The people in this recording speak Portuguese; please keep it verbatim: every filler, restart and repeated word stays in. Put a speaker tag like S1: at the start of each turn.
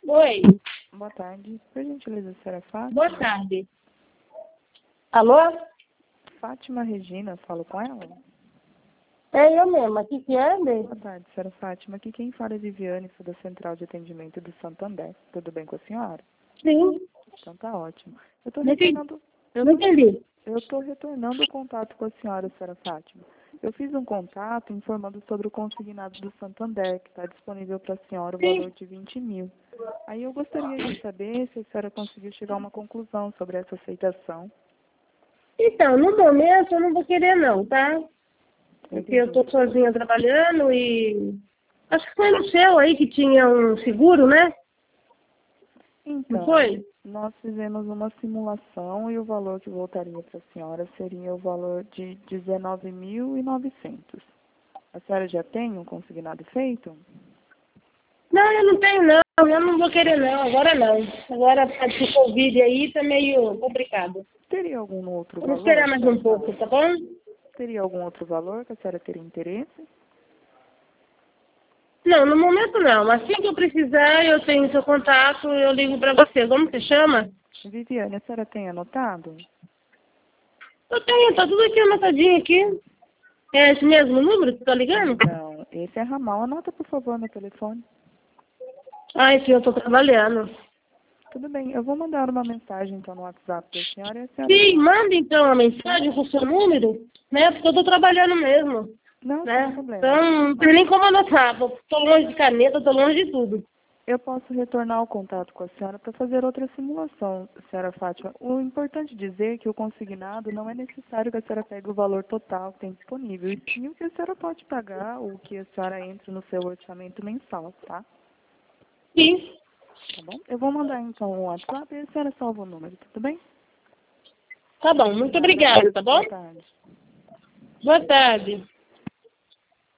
S1: Oi,
S2: Boa tarde. Por gentileza, a senhora Fátima?
S1: boa tarde. Alô?
S2: Fátima Regina, falo com ela?
S1: É eu mesma. Aqui que é,
S2: Boa
S1: mesmo?
S2: tarde, senhora Fátima. Aqui quem fala é Viviane, sou da Central de Atendimento do Santander. Tudo bem com a senhora?
S1: Sim.
S2: Então tá ótimo. Eu tô
S1: Não entendi.
S2: retornando, eu
S1: Não
S2: tô,
S1: entendi.
S2: eu tô retornando o contato com a senhora, senhora Fátima. Eu fiz um contato informando sobre o consignado do Santander, que está disponível para a senhora o valor
S1: Sim.
S2: de vinte mil. Aí eu gostaria de saber se a senhora conseguiu chegar a uma conclusão sobre essa aceitação.
S1: Então, no momento eu não vou querer não, tá? Porque eu
S2: Entendi.
S1: tô sozinha trabalhando e... Acho que foi no seu aí que tinha um seguro, né? Não
S2: Então,
S1: foi?
S2: nós fizemos uma simulação e o valor que voltaria para a senhora seria o valor de dezenove mil e novecentos. A senhora já tem um consignado feito?
S1: Não, eu não tenho não. Eu não vou querer não. Agora não. Agora, com esse Covid aí, tá meio complicado.
S2: Teria algum outro
S1: Vamos
S2: valor,
S1: esperar mais
S2: senhora
S1: um pouco,
S2: Fátima?
S1: tá bom?
S2: Teria algum outro valor que a senhora teria interesse?
S1: Não, no momento não. Assim que eu precisar, eu tenho seu contato, eu ligo pra você. Como você chama?
S2: Viviane, a senhora tem anotado?
S1: Eu tenho, tá tudo aqui anotadinho aqui. É esse mesmo número que tá ligando?
S2: Não, esse é ramal. Anota, por favor, meu telefone.
S1: Ah, esse eu tô trabalhando.
S2: Tudo bem, eu vou mandar uma mensagem então no WhatsApp da senhora e a senhora
S1: Sim,
S2: já...
S1: manda então a mensagem com o seu número, né? Porque eu tô trabalhando mesmo,
S2: Não, sem
S1: né?
S2: problema.
S1: Então, não tem nem como anotar. Tô tô longe de caneta, tô longe de tudo.
S2: Eu posso retornar o contato com a senhora para fazer outra simulação, senhora Fátima. O importante dizer é que o consignado não é necessário que a senhora pegue o valor total que tem disponível, e sim o que a senhora pode pagar ou que a senhora entre no seu orçamento mensal, tá?
S1: Sim,
S2: Tá bom? Eu vou mandar então o WhatsApp e a senhora salva o número, tudo bem?
S1: tá bom. Muito obrigada, tá bom?
S2: Boa tarde.
S1: Boa tarde.